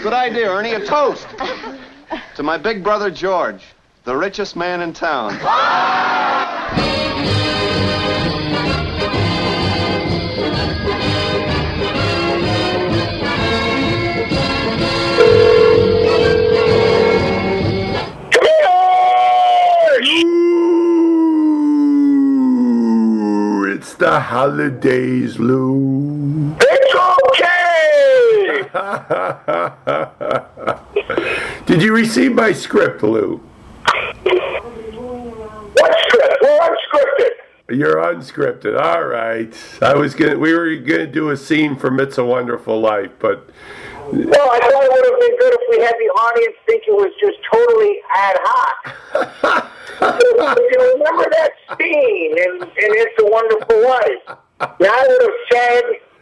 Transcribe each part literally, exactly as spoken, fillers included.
Good idea, Ernie. A toast. To my big brother, George, the richest man in town. It's the holidays, Lou. It's okay! Did you receive my script, Lou? What script? We're unscripted. You're unscripted. All right. I was gonna. We were gonna do a scene from It's a Wonderful Life, but. Well, I thought it would have been good if we had the audience think it was just totally ad hoc. If you remember that scene in, in It's a Wonderful Life, now I would have said,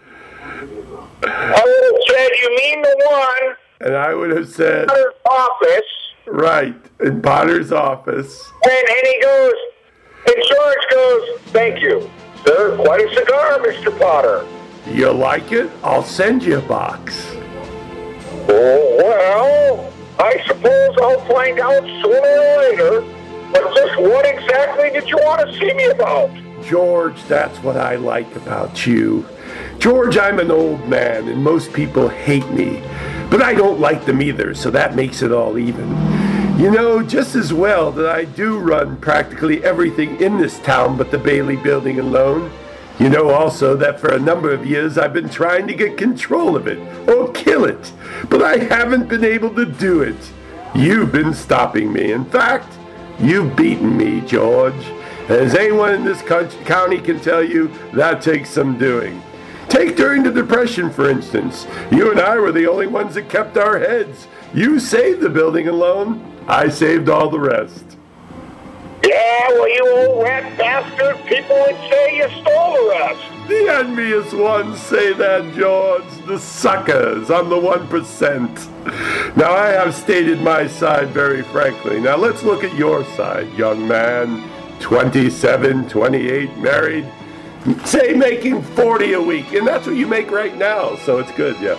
I would have said, you mean the one And I would have said, Potter's office. Right, in Potter's office. And, and he goes, and George goes, thank you, sir. Quite a cigar, Mister Potter. You like it? I'll send you a box. Oh, well, I suppose I'll find out sooner or later. But just what exactly did you want to see me about? George, that's what I like about you. George, I'm an old man, and most people hate me. But I don't like them either, so that makes it all even. You know just as well that I do run practically everything in this town but the Bailey Building alone. You know also that for a number of years I've been trying to get control of it, or kill it, but I haven't been able to do it. You've been stopping me. In fact, you've beaten me, George. As anyone in this county can tell you, that takes some doing. Take during the Depression, for instance. You and I were the only ones that kept our heads. You saved the building alone. I saved all the rest. Yeah, well, you old rat bastard, people would say you stole the rest. The envious ones say that, George. The suckers. I'm the one percent. Now, I have stated my side very frankly. Now, let's look at your side, young man. twenty-seven, twenty-eight, married. Say making forty a week. And that's what you make right now, so it's good, yeah.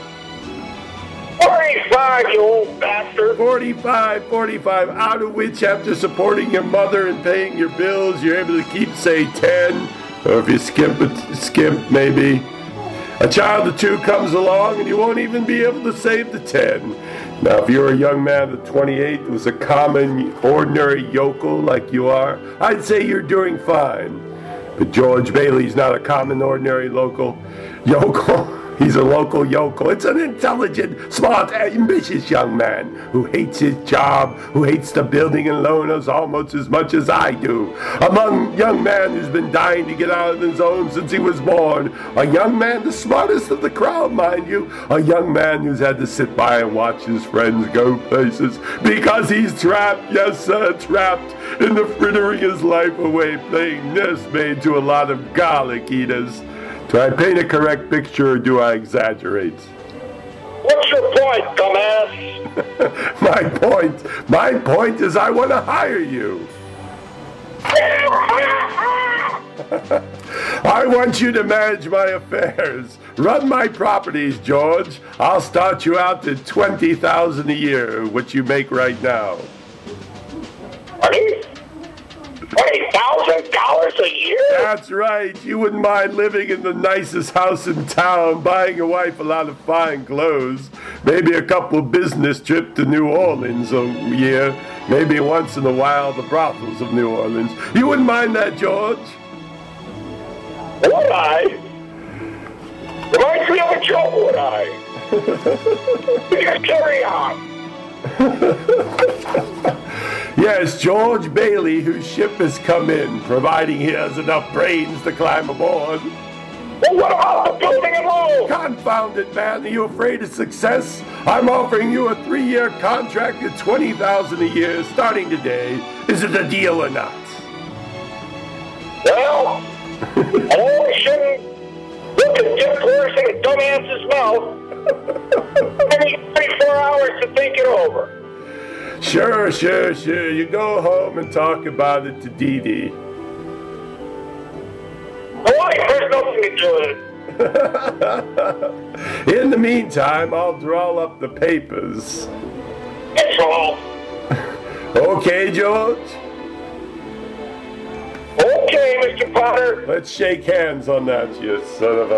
forty-five, you old bastard. forty-five, forty-five, out of which, after supporting your mother and paying your bills, you're able to keep, say, ten, or if you skimp it, skimp, maybe. A child or two comes along, and you won't even be able to save the ten. Now, if you're a young man at twenty-eight who was a common, ordinary yokel like you are, I'd say you're doing fine. But George Bailey's not a common, ordinary local yokel. He's a local yokel. It's an intelligent, smart, ambitious young man who hates his job, who hates the building and loaners almost as much as I do. A young man who's been dying to get out of his own since he was born. A young man, the smartest of the crowd, mind you. A young man who's had to sit by and watch his friends go places because he's trapped, yes sir, trapped in the frittering his life away playing nursemaid to a lot of garlic eaters. Do I paint a correct picture or do I exaggerate? What's your point, dumbass? my point, my point is I want to hire you. I want you to manage my affairs. Run my properties, George. I'll start you out at twenty thousand dollars a year, which you make right now. twenty thousand dollars a year? That's right. You wouldn't mind living in the nicest house in town, buying your wife a lot of fine clothes, maybe a couple business trips to New Orleans a year, maybe once in a while the brothels of New Orleans. You wouldn't mind that, George? Would I? Reminds me of a joke, would I? Just carry on. Yes, George Bailey, whose ship has come in, providing he has enough brains to climb aboard. Well, what about the building alone? Confound it, man. Are you afraid of success? I'm offering you a three-year contract at twenty thousand dollars a year starting today. Is it a deal or not? Well, I always shouldn't look a gift horse in a dumbass's mouth. I need twenty-four hours to think it over. Sure, sure, sure. You go home and talk about it to Dee Dee. My wife has nothing to do with it. In the meantime, I'll draw up the papers. That's all. Okay, George? Okay, Mister Potter. Let's shake hands on that, you son of a...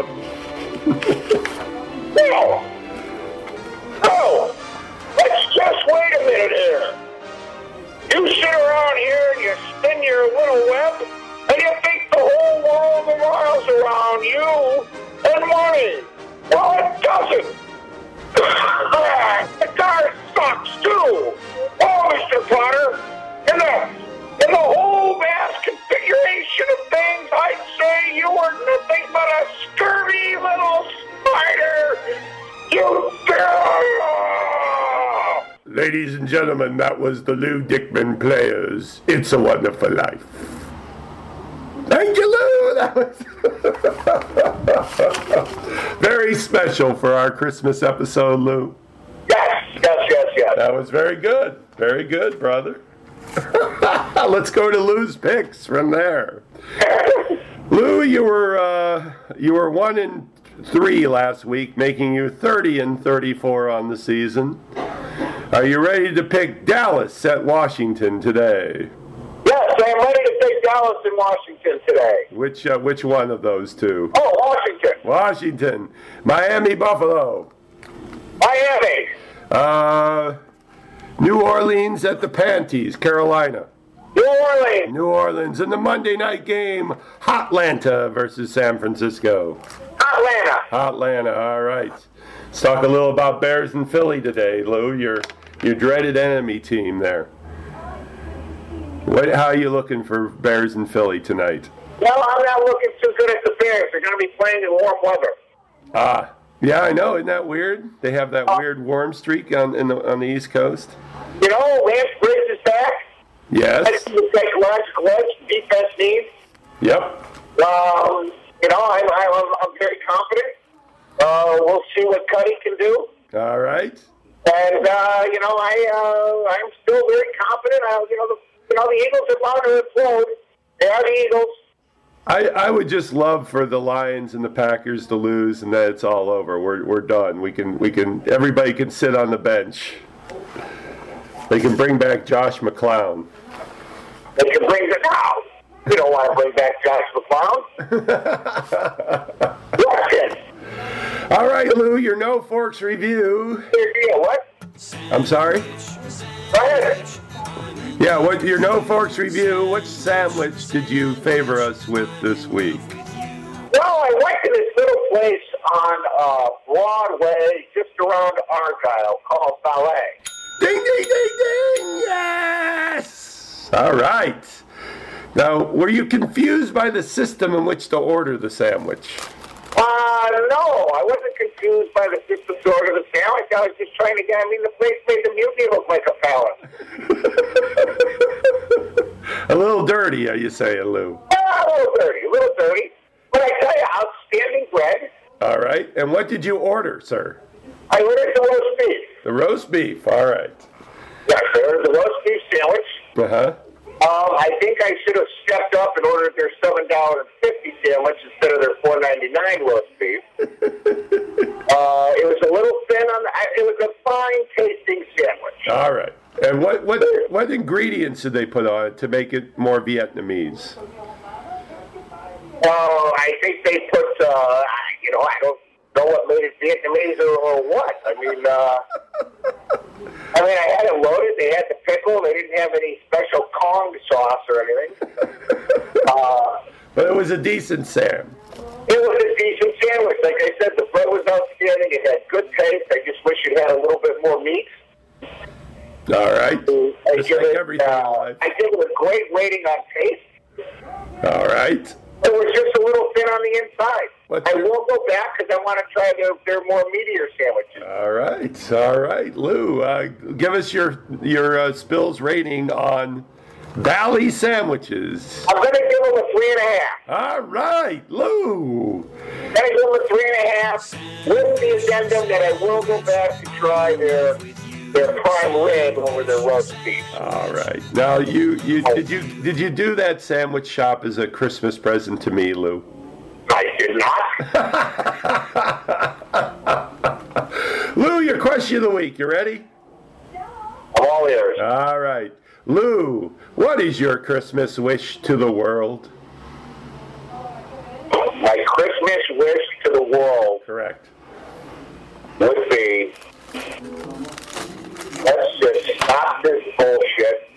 No. No. Let's just wait a minute here. You sit around here and you spin your little web, and you think the whole world revolves around you and money. Well, it doesn't. The car sucks, too. Oh, Mister Potter, in the, in the whole vast configuration of things, I'd say you were nothing but a scurvy little spider. You Ladies and gentlemen, that was the Lou Dickman Players. It's a Wonderful Life. Thank you, Lou. That was very special for our Christmas episode, Lou. Yes, yes, yes, yes. That was very good. Very good, brother. Let's go to Lou's picks from there. Lou, you were uh, you were one and three last week, making you thirty and thirty-four on the season. Are you ready to pick Dallas at Washington today? Yes, I'm ready to take Dallas and Washington today. Which uh, which one of those two? Oh, Washington. Washington. Miami, Buffalo. Miami. Uh, New Orleans at the Panties, Carolina. New Orleans. New Orleans in the Monday night game, Hotlanta versus San Francisco. Atlanta. Hotlanta, all right. Let's talk a little about Bears and Philly today, Lou. Your your dreaded enemy team there. What, how are you looking for Bears and Philly tonight? Well, I'm not looking too good at the Bears. They're going to be playing in warm weather. Ah, yeah, I know. Isn't that weird? They have that Uh, weird warm streak on in the on the East Coast. You know, Lance Briggs is back. Yes. That's the psychological edge defense needs. Yep. Um, you know, I'm, I'm, I'm very confident. Uh, we'll see what Cuddy can do. All right. And, uh, you know, I, uh, I'm still very confident. I, you know, the, you know, the Eagles are bound to implode. They are the Eagles. I, I would just love for the Lions and the Packers to lose, and then it's all over. We're we're done. We can we can everybody can sit on the bench. They can bring back Josh McClown. They can bring the now. We don't want to bring back Josh McClown. Watch it. All right, Lou, your No Forks review. Yeah, what? I'm sorry? Go ahead. Yeah, what your No Forks review, which sandwich did you favor us with this week? Well, I went to this little place on uh, Broadway, just around Argyle, called Ballet. Ding, ding, ding, ding! Yes! All right. Now, were you confused by the system in which to order the sandwich? Uh, no, I wasn't confused by the system to order the sandwich. I was just trying to get, I mean, the place made the mutiny look like a palace. A little dirty, are you saying, Lou? Yeah, a little dirty, a little dirty. But I tell you, outstanding bread. All right. And what did you order, sir? I ordered the roast beef. The roast beef. All right. Yes, I ordered the roast beef sandwich. Uh-huh. Um, I think I should have stepped up and ordered their seven dollars and fifty cents sandwich instead of their four ninety-nine roast beef. uh, it was a little thin on the, it was a fine tasting sandwich. All right. And what, what, what ingredients did they put on it to make it more Vietnamese? Uh, I think they put, uh, you know, I don't know what made it Vietnamese or, or what. I mean, uh, I mean, I had it loaded. They had the pickle. They didn't have any special Kong sauce or anything. Uh, But it was a decent Sam. it was a decent sandwich. Like I said, the bread was outstanding. It had good taste. I just wish it had a little bit more meat. All right. I Just give like it, everything in uh, life. I give it a great rating on taste. All right. It was just a little thin on the inside. What's I your- will go back because I want to try their, their more meatier sandwiches. All right. All right. Lou, uh, give us your, your uh, Spills rating on Valley Sandwiches. I'm going to give them a three and a half. All right. Lou. I'm going to give them a three and a half with the addendum that I will go back to try their their prime rib over their roast beef. All right. Now, you, you did you did you do that sandwich shop as a Christmas present to me, Lou? I did not. Lou, your question of the week. You ready? I'm all ears. All right. Lou, what is your Christmas wish to the world? My Christmas wish to the world Correct. would be, let's just stop this bullshit.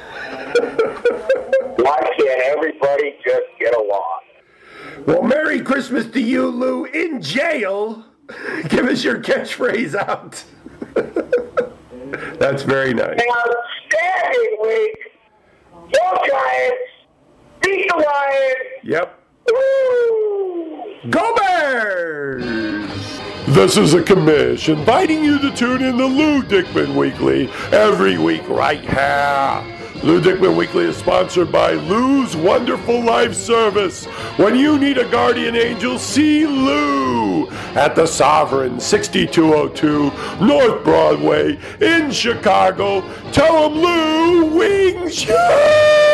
Why can't everybody just get along? Well, Merry Christmas to you, Lou, in jail. Give us your catchphrase out. That's very nice. An outstanding week. Go Giants. Beat the Lions. Yep. Woo! Go Bears! This is a commish inviting you to tune in to Lou Dickman Weekly every week right here. Lou Dickman Weekly is sponsored by Lou's Wonderful Life Service. When you need a guardian angel, see Lou at the Sovereign, sixty-two oh two North Broadway in Chicago. Tell him Lou wings you!